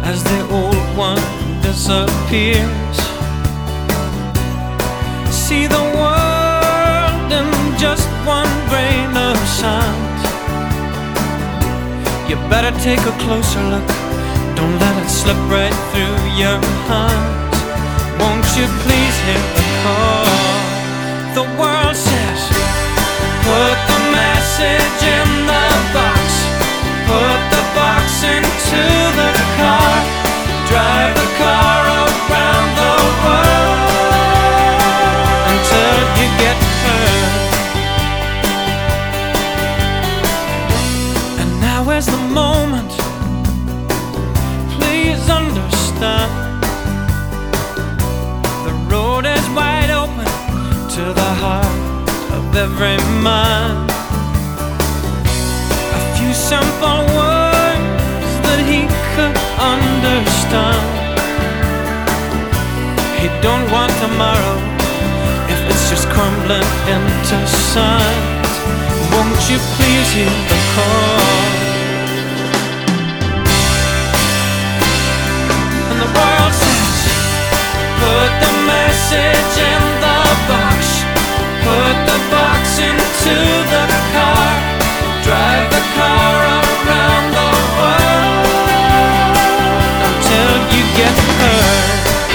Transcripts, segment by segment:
as the old one disappears. See the world in just one grain of sand. You better take a closer look, don't let it slip right through your hands. Won't you please hear the call? The world says, put the message in the box, put the box into the car, drive the car around the world until you get hurt. And now is the moment, please understand. The road is wide open to the heart of every man. A few simple words that he could understand. He don't want tomorrow if it's just crumbling into sand. Won't you please hear the call? And the world says, put the message in the box, put the box into the car, drive the car around the world until you get hurt.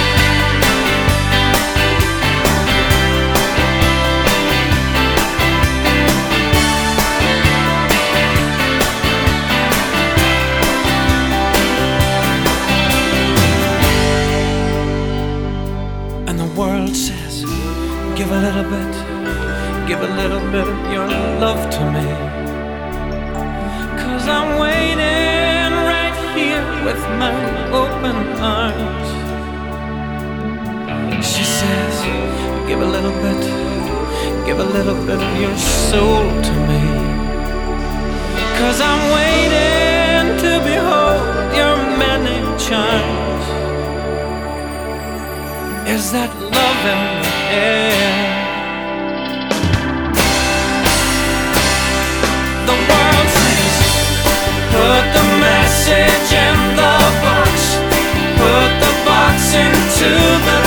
And the world says, give a little bit, give a little bit of your love to me, 'cause I'm waiting right here with my open arms. She says, give a little bit, give a little bit of your soul to me, 'cause I'm waiting to behold your many charms. Is that love in the air? The world says, put the message in the box, put the box into the